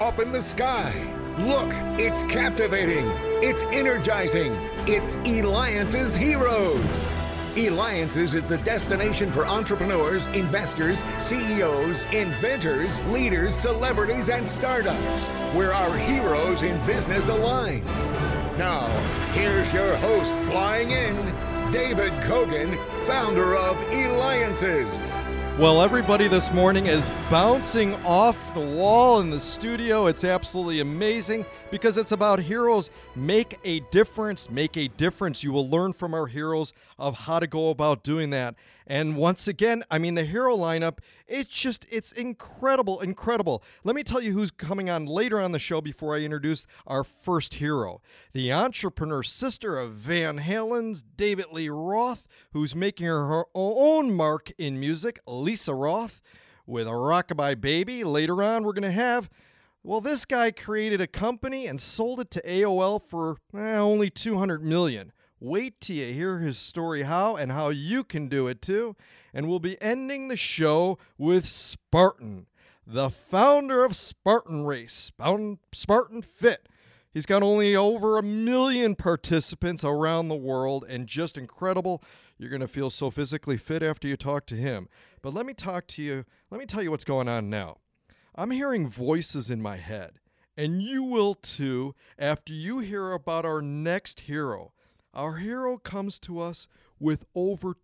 up in the sky. Look, it's captivating. It's energizing. It's Eliances Heroes. Eliances is the destination for entrepreneurs, investors, CEOs, inventors, leaders, celebrities, and startups, where our heroes in business align. Now, here's your host flying in, David Kogan, founder of Eliances. Well, everybody this morning is bouncing off the wall in the studio. It's absolutely amazing because it's about heroes. Make a difference. Make a difference. You will learn from our heroes of how to go about doing that. And once again, I mean, the hero lineup, it's incredible, incredible. Let me tell you who's coming on later on the show before I introduce our first hero. The entrepreneur sister of Van Halen's David Lee Roth, who's making her own mark in music, Lisa Roth, with a Rockabye Baby. Later on, we're going to have, well, this guy created a company and sold it to AOL for only $200 million. Wait till you hear his story how and how you can do it too. And we'll be ending the show with Spartan, the founder of Spartan Race, Spartan Fit. He's got only over 1 million participants around the world and just incredible. You're going to feel so physically fit after you talk to him. But let me tell you what's going on now. I'm hearing voices in my head, and you will too after you hear about our next hero. Our hero comes to us with over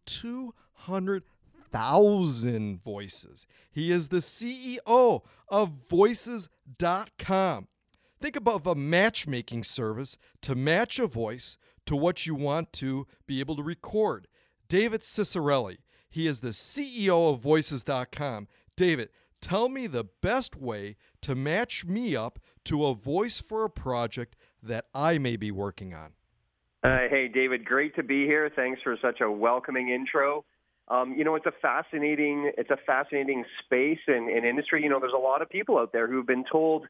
200,000 voices. He is the CEO of Voices.com. Think about a matchmaking service to match a voice to what you want to be able to record. David Ciccarelli, he is the CEO of Voices.com. David, tell me the best way to match me up to a voice for a project that I may be working on. Hey, David, great to be here. Thanks for such a welcoming intro. It's a fascinating space and industry. There's a lot of people out there who've been told,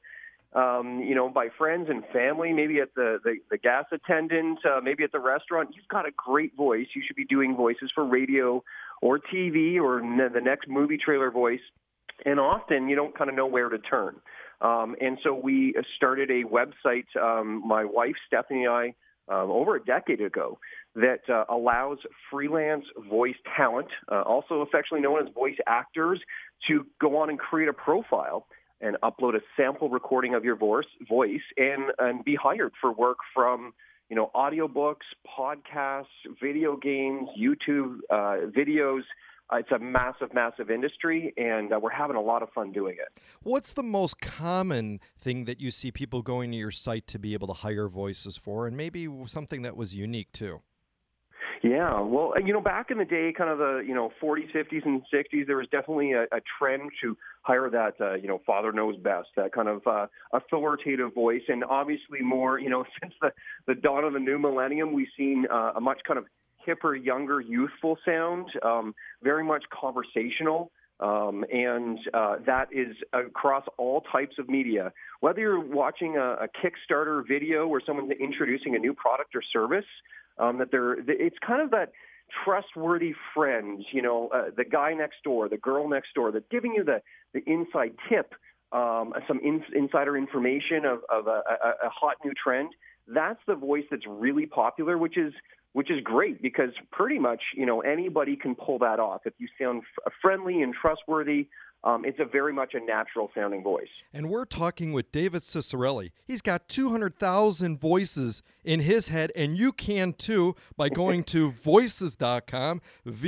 by friends and family, maybe at the gas attendant, maybe at the restaurant, you've got a great voice. You should be doing voices for radio or TV or the next movie trailer voice. And often you don't kind of know where to turn. And so we started a website, my wife, Stephanie, and I, over a decade ago, that allows freelance voice talent, also affectionately known as voice actors, to go on and create a profile and upload a sample recording of your voice and be hired for work from, audiobooks, podcasts, video games, YouTube videos. It's a massive, massive industry, and we're having a lot of fun doing it. What's the most common thing that you see people going to your site to be able to hire voices for, and maybe something that was unique too? Yeah, well, back in the day, kind of the, 40s, 50s, and 60s, there was definitely a trend to hire that, father knows best, that kind of authoritative voice. And obviously more, since the dawn of the new millennium, we've seen a much kind of hipper, younger, youthful sound, very much conversational, and that is across all types of media. Whether you're watching a Kickstarter video where someone's introducing a new product or service, it's kind of that trustworthy friend, the guy next door, the girl next door, that's giving you the inside tip, some insider information of a hot new trend. That's the voice that's really popular, which is great because pretty much, anybody can pull that off. If you sound friendly and trustworthy, it's very much a natural sounding voice. And we're talking with David Ciccarelli. He's got 200,000 voices in his head, and you can too by going to voices.com,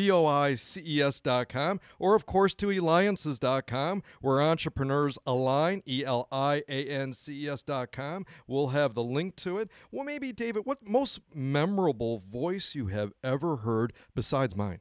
VOICES.com, or of course to Eliances.com, where entrepreneurs align, ELIANCES.com. We'll have the link to it. Well, maybe, David, what most memorable voice you have ever heard besides mine?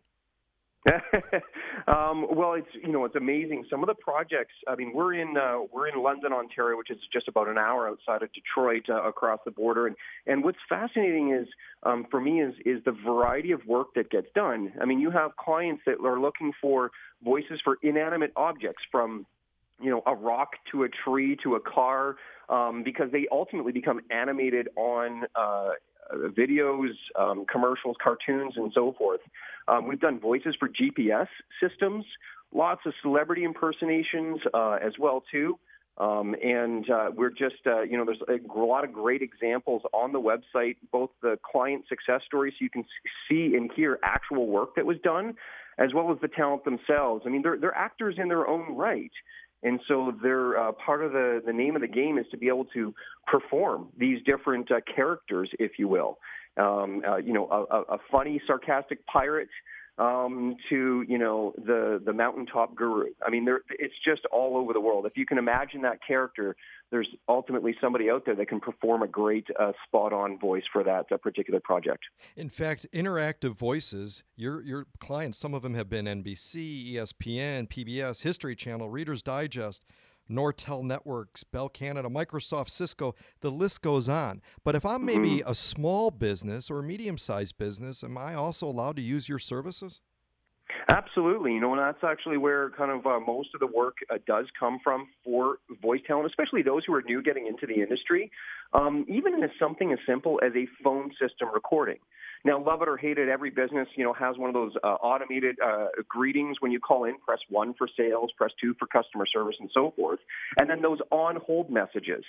Well, it's amazing. Some of the projects. I mean, we're in London, Ontario, which is just about an hour outside of Detroit, across the border. And what's fascinating is, for me, is the variety of work that gets done. I mean, you have clients that are looking for voices for inanimate objects, from a rock to a tree to a car, because they ultimately become animated on videos, commercials, cartoons, and so forth. We've done voices for GPS systems, lots of celebrity impersonations as well, too. We're just, there's a lot of great examples on the website, both the client success stories, so you can see and hear actual work that was done, as well as the talent themselves. I mean, they're actors in their own right. And so they're part of the name of the game is to be able to perform these different characters, if you will. A funny, sarcastic pirate to the mountaintop guru. I mean, it's just all over the world. If you can imagine that character, there's ultimately somebody out there that can perform a great spot-on voice for that particular project. In fact, interactive voices, your clients, some of them have been NBC, ESPN, PBS, History Channel, Reader's Digest, Nortel Networks, Bell Canada, Microsoft, Cisco, the list goes on. But if I'm maybe a small business or a medium-sized business, am I also allowed to use your services? Absolutely. And that's actually where kind of most of the work does come from for voice talent, especially those who are new getting into the industry, even as something as simple as a phone system recording. Now, love it or hate it, every business, has one of those automated greetings when you call in. Press 1 for sales, press 2 for customer service, and so forth. And then those on-hold messages.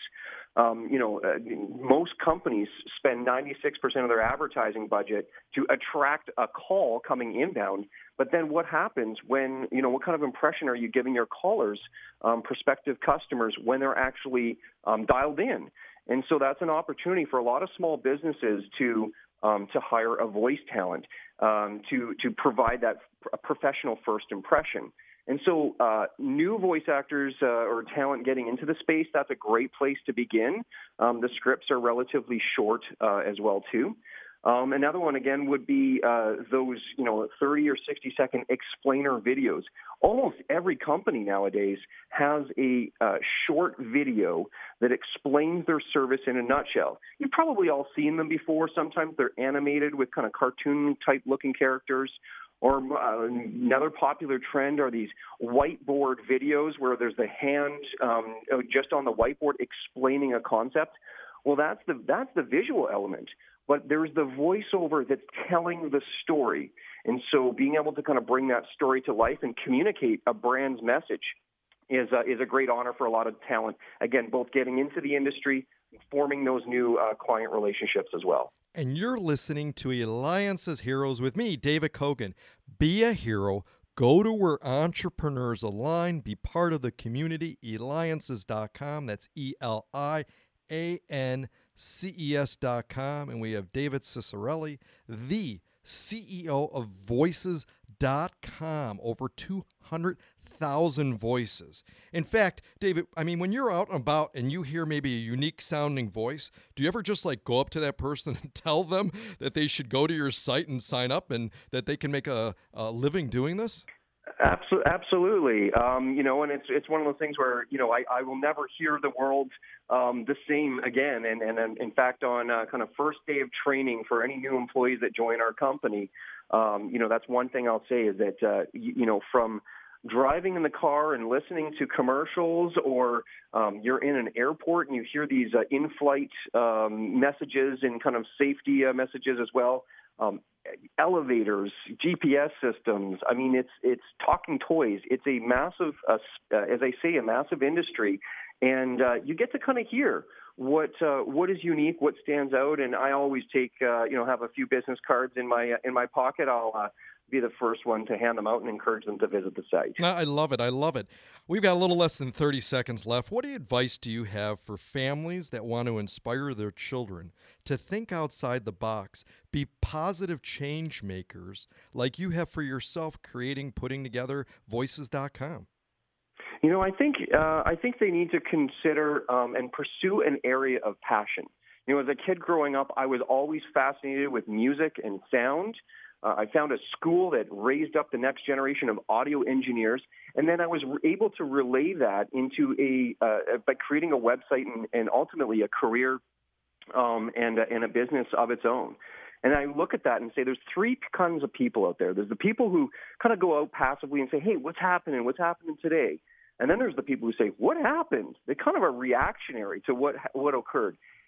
Most companies spend 96% of their advertising budget to attract a call coming inbound. But then what happens when, what kind of impression are you giving your callers, prospective customers, when they're actually dialed in? And so that's an opportunity for a lot of small businesses to hire a voice talent, to provide that professional first impression. And so new voice actors or talent getting into the space, that's a great place to begin. The scripts are relatively short as well, too. Another one, again, would be those, 30 or 60-second explainer videos. Almost every company nowadays has a short video that explains their service in a nutshell. You've probably all seen them before. Sometimes they're animated with kind of cartoon-type looking characters. Or another popular trend are these whiteboard videos where there's the hand just on the whiteboard explaining a concept. Well, that's the visual element. But there's the voiceover that's telling the story. And so being able to kind of bring that story to life and communicate a brand's message is a great honor for a lot of talent. Again, both getting into the industry, forming those new client relationships as well. And you're listening to Alliances Heroes with me, David Kogan. Be a hero. Go to where entrepreneurs align. Be part of the community. Eliances.com. That's ELIANCES.com. And we have David Ciccarelli, the CEO of Voices.com. Over 200,000 voices. In fact, David, when you're out and about and you hear maybe a unique sounding voice, do you ever just go up to that person and tell them that they should go to your site and sign up and that they can make a living doing this? Absolutely. And it's one of those things where, I will never hear the world the same again. And in fact, on kind of first day of training for any new employees that join our company, that's one thing I'll say is that, from driving in the car and listening to commercials, or you're in an airport and you hear these in-flight messages and kind of safety messages as well. Elevators, GPS systems. It's talking toys. It's a massive, as I say, a massive industry, and you get to kind of hear what is unique, what stands out. And I always take, have a few business cards in my pocket. I'll be the first one to hand them out and encourage them to visit the site. I love it. I love it. We've got a little less than 30 seconds left. What advice do you have for families that want to inspire their children to think outside the box, be positive change makers like you have for yourself, putting together Voices.com? I think they need to consider and pursue an area of passion. As a kid growing up, I was always fascinated with music and sound. I found a school that raised up the next generation of audio engineers, and then I was able to relay that into by creating a website and ultimately a career and a business of its own. And I look at that and say there's three kinds of people out there. There's the people who kind of go out passively and say, hey, what's happening? What's happening today? And then there's the people who say, what happened? They kind of are reactionary to what occurred.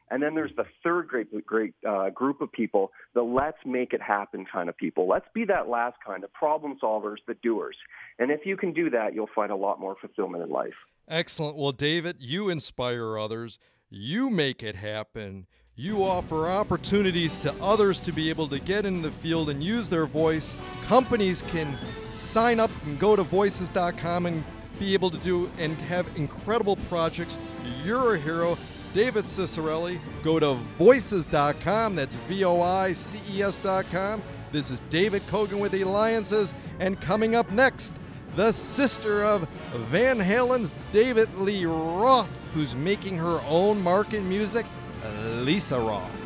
And then there's the third great group of people, the let's make it happen kind of people. Let's be that last kind of problem solvers, the doers. And if you can do that, you'll find a lot more fulfillment in life. Excellent. Well, David, you inspire others. You make it happen. You offer opportunities to others to be able to get in the field and use their voice. Companies can sign up and go to voices.com and be able to do and have incredible projects. You're a hero. David Ciccarelli, go to voices.com. That's VOICES.com. This is David Kogan with Eliances. And coming up next, the sister of Van Halen's David Lee Roth, who's making her own mark in music, Lisa Roth.